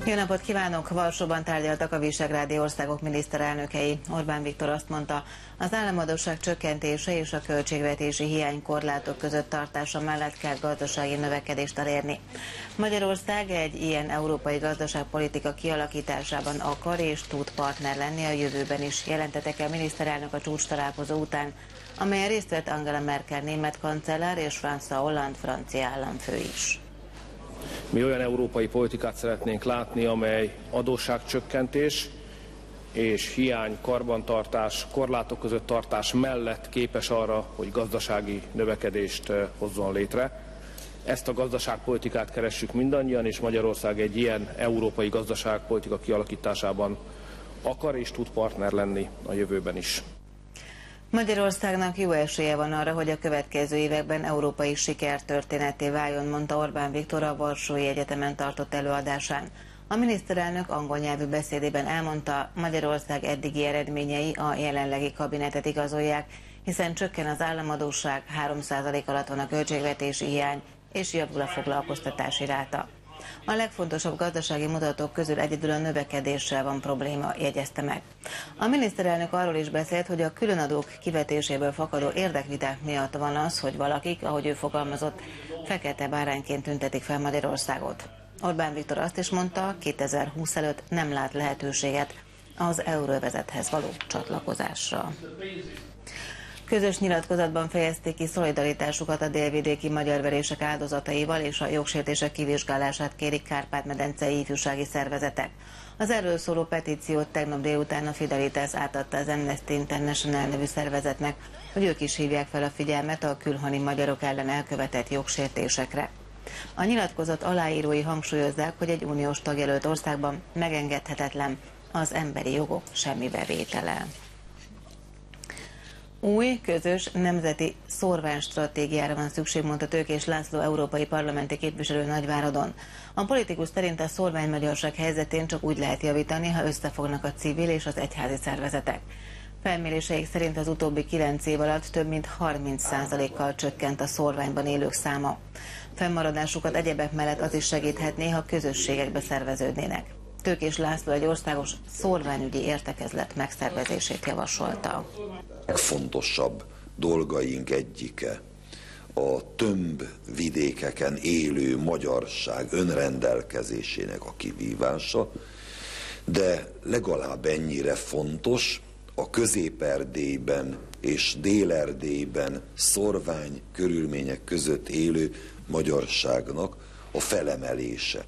Jó napot kívánok! Varsóban tárgyaltak a visegrádi országok miniszterelnökei. Orbán Viktor azt mondta, az államadósság csökkentése és a költségvetési hiánykorlátok között tartása mellett kell gazdasági növekedést elérni. Magyarország egy ilyen európai gazdaságpolitika kialakításában akar és tud partner lenni a jövőben is, jelentettek el miniszterelnök a csúcstalálkozó után, amelyen részt vett Angela Merkel német kancellár és François Hollande francia államfő is. Mi olyan európai politikát szeretnénk látni, amely adósságcsökkentés és hiány, karbantartás, korlátok között tartás mellett képes arra, hogy gazdasági növekedést hozzon létre. Ezt a gazdaságpolitikát keressük mindannyian, és Magyarország egy ilyen európai gazdaságpolitika kialakításában akar és tud partner lenni a jövőben is. Magyarországnak jó esélye van arra, hogy a következő években európai sikertörténetté váljon, mondta Orbán Viktor a Varsói Egyetemen tartott előadásán. A miniszterelnök angol nyelvű beszédében elmondta, Magyarország eddigi eredményei a jelenlegi kabinetet igazolják, hiszen csökken az államadósság, 3% alatt van a költségvetési hiány, és javul a foglalkoztatási ráta. A legfontosabb gazdasági mutatók közül egyedül a növekedéssel van probléma, jegyezte meg. A miniszterelnök arról is beszélt, hogy a különadók kivetéséből fakadó érdekviták miatt van az, hogy valakik, ahogy ő fogalmazott, fekete bárányként tüntetik fel Magyarországot. Orbán Viktor azt is mondta, 2020 előtt nem lát lehetőséget az euróövezethez való csatlakozásra. Közös nyilatkozatban fejezték ki szolidaritásukat a délvidéki magyarverések áldozataival, és a jogsértések kivizsgálását kérik kárpát-medencei ifjúsági szervezetek. Az erről szóló petíciót tegnap délután a Fidelitas átadta az Amnesty International nevű szervezetnek, hogy ők is hívják fel a figyelmet a külhoni magyarok ellen elkövetett jogsértésekre. A nyilatkozat aláírói hangsúlyozzák, hogy egy uniós tagjelölt országban megengedhetetlen az emberi jogok semmibevétele. Új, közös nemzeti szórványstratégiára van szükség, mondta Tőkés László európai parlamenti képviselő Nagyváradon. A politikus szerint a szórványmagyarság helyzetén csak úgy lehet javítani, ha összefognak a civil és az egyházi szervezetek. Felméréseik szerint az utóbbi 9 év alatt több mint 30%-kal csökkent a szórványban élők száma. Fennmaradásukat egyebek mellett az is segíthetné, ha közösségekbe szerveződnének. Tőkés László egy országos szórványügyi értekezlet megszervezését javasolta. Legfontosabb dolgaink egyike a tömbvidékeken élő magyarság önrendelkezésének a kivívása, de legalább ennyire fontos a Közép-Erdélyben és Dél-Erdélyben szórvány körülmények között élő magyarságnak a felemelése.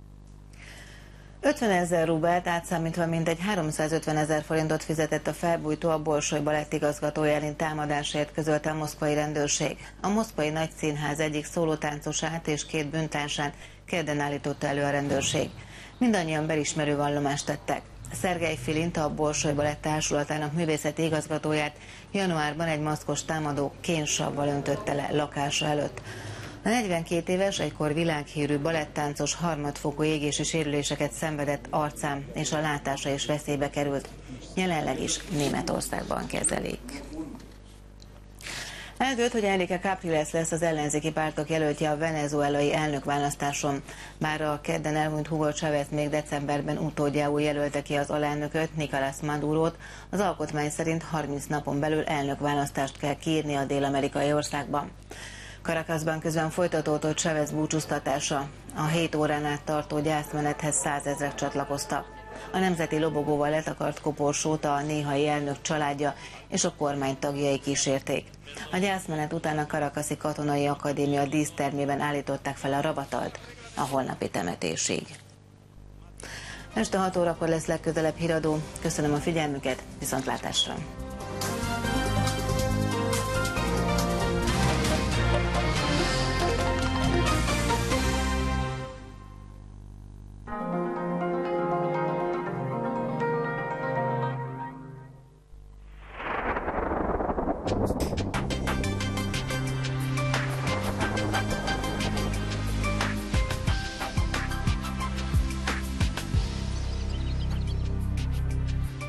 50 000 rubelt, átszámítva mintegy 350 000 forintot fizetett a felbújtó a Bolsói Balett igazgatója elleni támadásért, közölte a moszkvai rendőrség. A moszkvai Nagyszínház egyik szólótáncosát és 2 bűntársát kedden állította elő a rendőrség. Mindannyian belismerő vallomást tettek. Szergej Filint, a Bolsói Balett társulatának művészeti igazgatóját januárban egy maszkos támadó kénsavval öntötte le lakása előtt. A 42 éves, egykor világhírű balettáncos harmadfokú égési sérüléseket szenvedett, arcán és a látása is veszélybe került. Jelenleg is Németországban kezelik. Eldőlt, hogy Enrique Capriles lesz az ellenzéki pártok jelöltje a venezuelai elnökválasztáson. Bár a kedden elhunyt Hugo Chávez még decemberben utódjául jelölte ki az alelnököt, Nicolás Madurót, az alkotmány szerint 30 napon belül elnökválasztást kell kiírni a dél-amerikai országban. Caracasban közben folytatódott Chávez búcsúztatása. A 7 órán át tartó gyászmenethez 100 000 csatlakoztak. A nemzeti lobogóval letakart koporsót a néhai elnök családja és a kormány tagjai kísérték. A gyászmenet után a Caracasi Katonai Akadémia dísztermében állították fel a ravatalt a holnapi temetésig. Este 6 órakor lesz legközelebb híradó. Köszönöm a figyelmüket, viszontlátásra!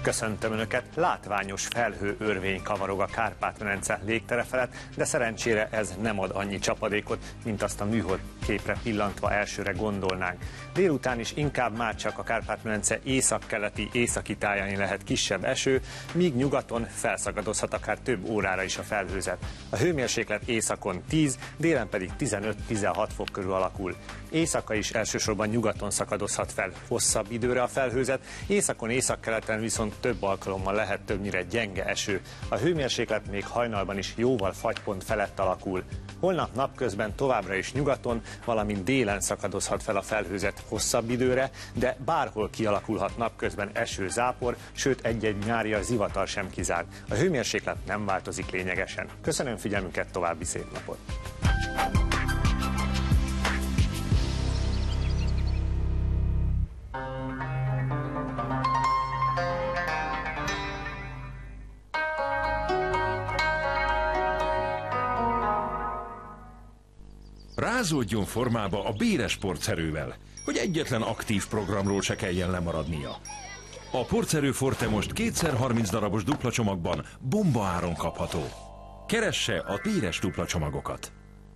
Köszöntöm Önöket, látványos felhőörvény kavarog a Kárpát-medence légtere felett, de szerencsére ez nem ad annyi csapadékot, mint azt a műhold képre pillantva elsőre gondolnánk. Délután is inkább már csak a Kárpát-medence északkeleti, északi táján lehet kisebb eső, míg nyugaton felszakadozhat akár több órára is a felhőzet. A hőmérséklet északon 10, délen pedig 15-16 fok körül alakul. Éjszaka is elsősorban nyugaton szakadozhat fel hosszabb időre a felhőzet, északon, északkeleten viszont több alkalommal lehet többnyire gyenge eső. A hőmérséklet még hajnalban is jóval fagypont felett alakul. Holnap napközben továbbra is nyugaton, valamint délen szakadozhat fel a felhőzet hosszabb időre, de bárhol kialakulhat napközben eső-zápor, sőt egy-egy nyári zivatar sem kizárt. A hőmérséklet nem változik lényegesen. Köszönöm figyelmüket, további szép napot! Rázódjon formába a Béres porszerővel, hogy egyetlen aktív programról se kelljen lemaradnia. A porszerő Forte most 2x30 darabos dupla csomagban bomba áron kapható. Keresse a Béres dupla csomagokat.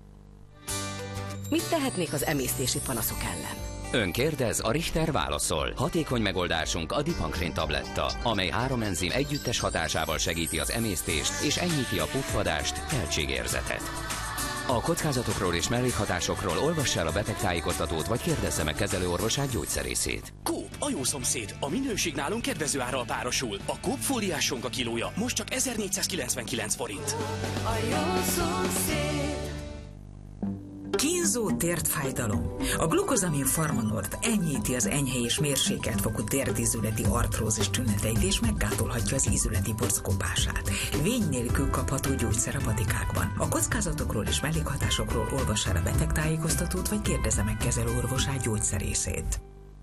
Mit tehetnék az emésztési panaszok ellen? Ön kérdez, a Richter válaszol. Hatékony megoldásunk a Dipankrin tabletta, amely 3 enzim együttes hatásával segíti az emésztést és enyhíti a puffadást, teltségérzetet. A kockázatokról és mellékhatásokról olvassa el a betegtájékoztatót, vagy kérdezze meg kezelőorvosát, gyógyszerészét. Coop, a jó szomszéd. A minőség nálunk kedvező árral párosul. A Coop fóliásonka kilója most csak 1499 forint. A jó szomszéd. Kínzó térdfájdalom. A glukozamin Farmanort enyhíti az enyhe és mérsékelt fokú térdízületi artrózis tüneteit és meggátolhatja az ízületi borckopását. Vény nélkül kapható gyógyszer a patikákban. A kockázatokról és mellékhatásokról olvassa el a betegtájékoztatót, vagy kérdezze meg kezelőorvosát, gyógyszerészét.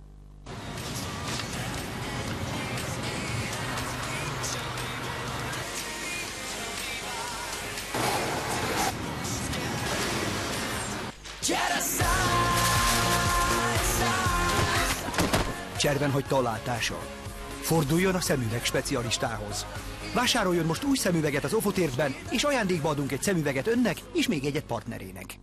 Cserben hagyta a látása. Forduljon a szemüveg specialistához. Vásároljon most új szemüveget az Ofotérben, és ajándékba adunk egy szemüveget önnek, és még egyet partnerének.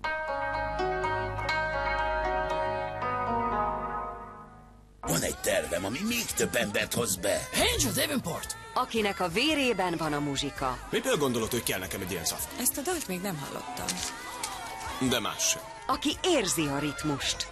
Van egy tervem, ami még több embert hoz be. Angel Davenport! Akinek a vérében van a muzsika. Mitől gondolod, hogy kell nekem egy ilyen szaft? Ezt a dalt még nem hallottam. De más sem. Aki érzi a ritmust.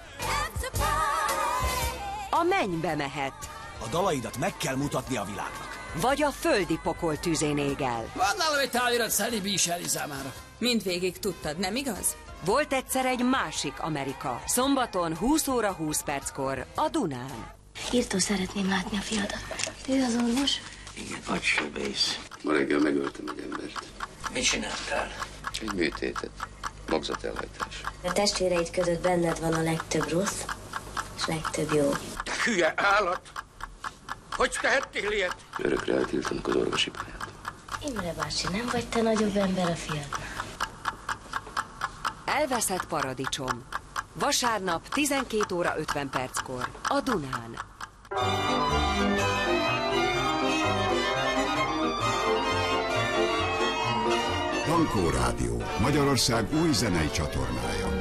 A mennybe mehet. A dalaidat meg kell mutatni a világnak. Vagy a földi pokol tüzén égel. Van nálam egy távirat Sally B. Shelley számára. Mindvégig tudtad, nem igaz? Volt egyszer egy másik Amerika. Szombaton 20 óra 20 perckor a Dunán. Írtó, szeretném látni a fiadat. Ő az orvos? Igen, agysebész. Ma reggel megöltem egy embert. Mit csináltál? Egy műtétet. Magzatelhajtás. A testvéreid között benned van a legtöbb rossz, és legtöbb jó. Te hülye állat! Hogy tehettél ilyet? Örökre eltiltanak az orvosi pályát. Imre bácsi, nem vagy te nagyobb ember a fiadnál? Elveszett paradicsom. Vasárnap 12 óra 50 perckor a Dunán. Dankó Rádió, Magyarország új zenei csatornája.